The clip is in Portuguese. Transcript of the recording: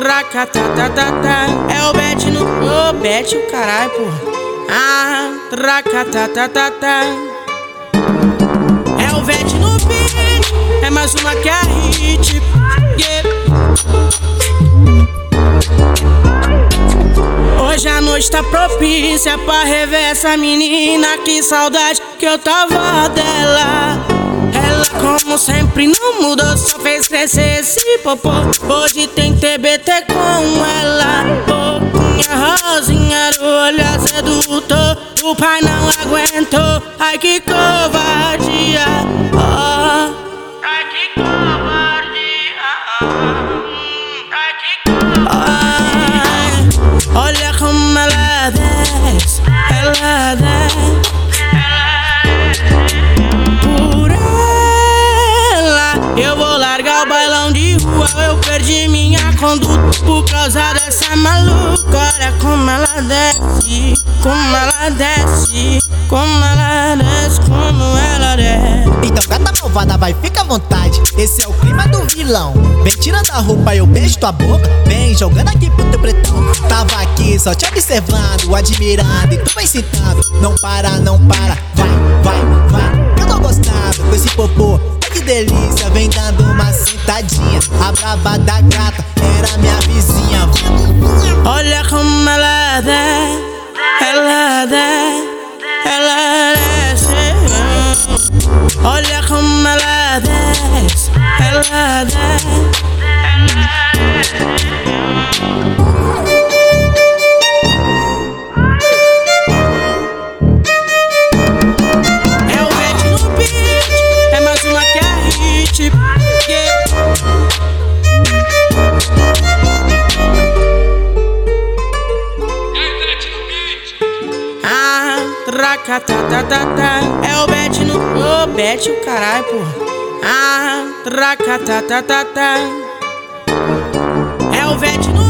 tracatatata. É o Bet no... Ô, Bet o caralho, porra. Tracatatata. É o Bet no beat. É mais uma que é hit. Yeah. Hoje a noite tá propícia pra rever essa menina. Que saudade que eu tava dela. Ela como sempre não mudou, só fez crescer esse popô. Hoje tem TBT com ela. Boquinha rosinha, do olho sedutor. O pai não aguentou, ai que covardia. Oh. Ai que covardia. Ai que covardia. Olha como ela desce, ela desce. Por ela eu vou largar o bailão de rua. Eu perdi minha conduta por causa dessa maluca. Olha como ela desce, como ela desce, como ela desce, como ela desce. Então gata malvada, vai, fica à vontade. Esse é o clima do vilão. Vem tirando a roupa, eu beijo tua boca. Vem jogando aqui pro teu pretão. Tava aqui só te observando, admirando e tu vai citando. Não para, não para, vai, vai, vai. Eu tô gostando com esse popô, que delícia. Vem dando uma sentadinha. A braba da gata era minha vizinha. Olha como ela desce, ela desce, ela desce. Olha como ela desce, ela desce, ela desce. É o Bet no beat, é mais uma que é hit. Yeah. Tracatatata. É o Bet no... Ô, Bet o caralho, porra. Tracatatata. É o Bet no